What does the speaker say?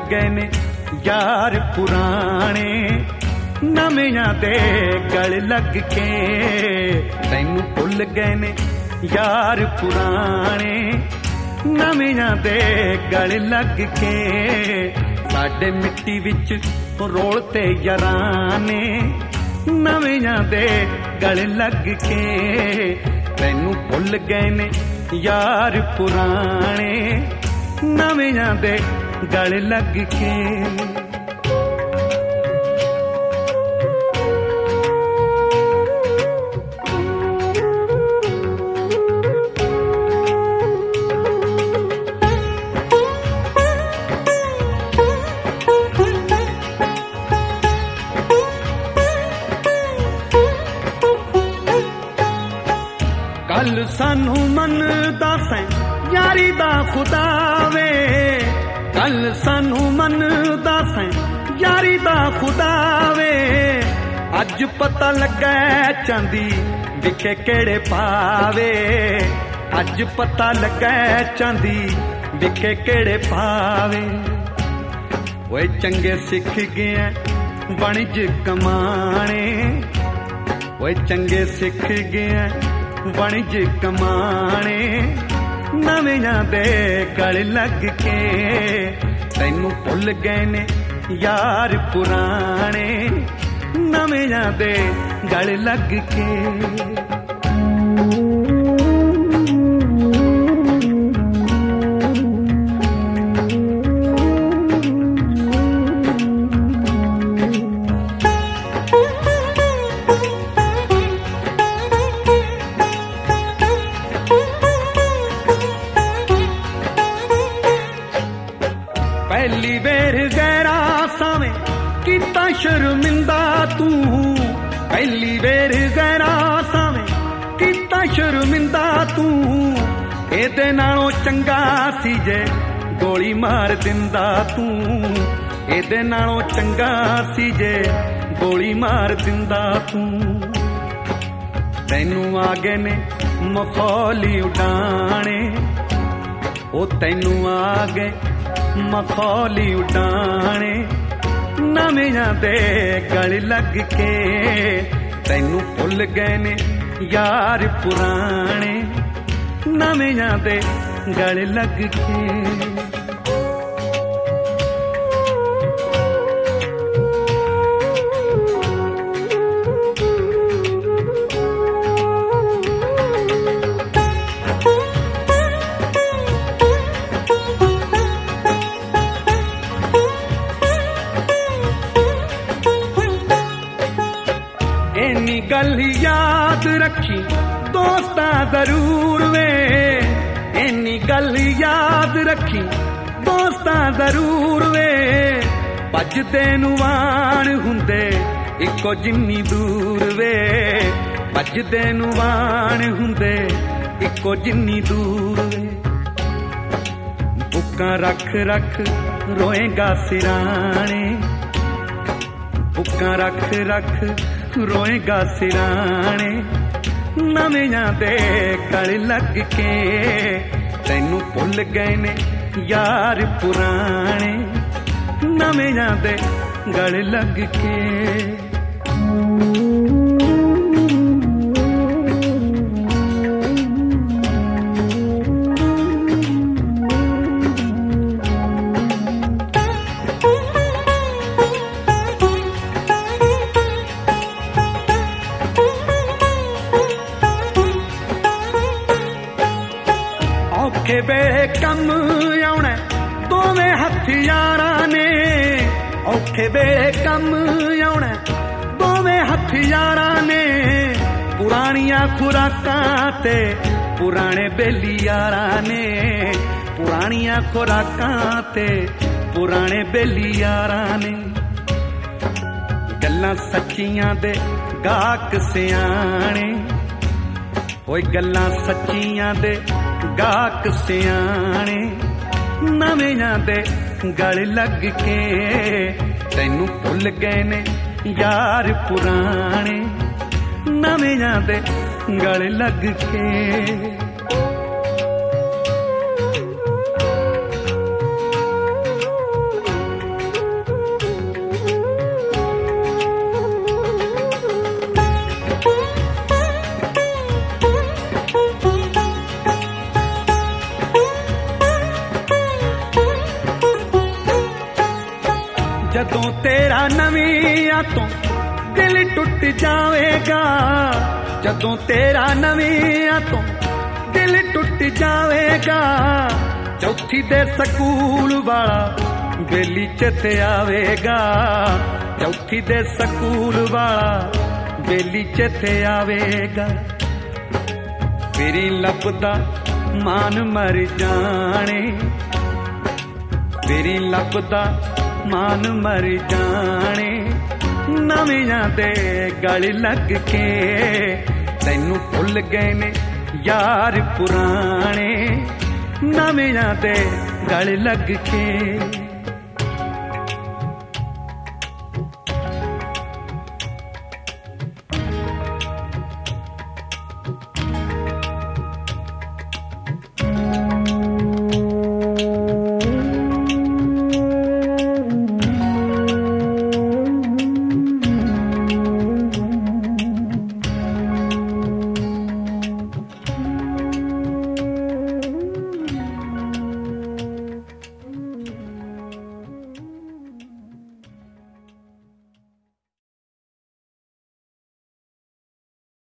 गए ने यार पुराने नवियां दे गल लग के। तैनू भुल गए ने यार पुराने नवियां दे गल लग के। साडे मिट्टी विच रोलते यारां ने नवियां दे गल लग के। तैनू भुल गए ने यार पुराने नवियां दे गल लग के। कल सानू मनदा सैं यारी दा खुदा वे। कल सानू मनदा सैं यारी दा खुदा वे। अज पता लगा चांदी विखे केड़े पावे। अज पता लगा चांदी विखे केड़े पावे। ओए चंगे सिख गए वणिज कमाणे। ओए चंगे सिख गए वणिज कमाणे नवियां दे गल लग के। तैनू भुल गए ने यार पुराने नवियां दे गल लग के। पहली वेर गैरा सावें कीता शर्मिंदा तू। पहली वेर गैरा सावें कीता शर्मिंदा तू। एदे नालों चंगा सी जे गोली मार दिंदा तू। एदे नालों चंगा सी जे गोली मार दिंदा तू। तैनू आ गए ने मखौली उडाणे। ओ तैनू आ गए मखौली उडाणे नवियां दे गल लग के। तैनू भुल गए ने यार पुराने नवियां दे गल लग के। इन्नी गल याद रखी दोस्ता जरूर वे। इन्नी गल याद रखी दोस्ता जरूर वे। भजदे नूं वाण हुंदे इको जिन्नी दूर वे। भजदे नूं वाण हुंदे इको जिन्नी दूर वे। बुक्कां रख रख रोएगा सिराणे। बुक्कां रख रख रोएगा सिराणे नवियां दे गल लग के। तैनू भुल गए ने यार पुराने नवियां दे गल लग के। औखे वेले कम आउणा दोवें हथियारां ने। औखे वेले कम आउणा दोवें हथियारां ने। पुरानियां खुराकां ते पुराने बेली यारां ने। पुरानियां खुराकां ते पुराने बेली यारां ने। गल्लां सच्चियां दे गाहक सियाणे। ओए गल्लां सच्चियां दे गाहक सियाणे नवियां दे गल लग के। तैनू भुल गए ने यार पुराने नवियां दे गल लग के। जदों तेरा नवियां तो दिल टुट जावेगा, जदों तेरा नवियां तो दिल टुट जावेगा। चौथी दे सकूल वाला बेली चेते आवेगा, चौथी दे सकूल वाला बेली चेते आवेगा। फिरी लभदा मान मर जाने, फिरी लभदा मान मर जाने। नवियां दे गल लग के तैनू भुल गए ने यार पुराने, नवियां दे गल लग के।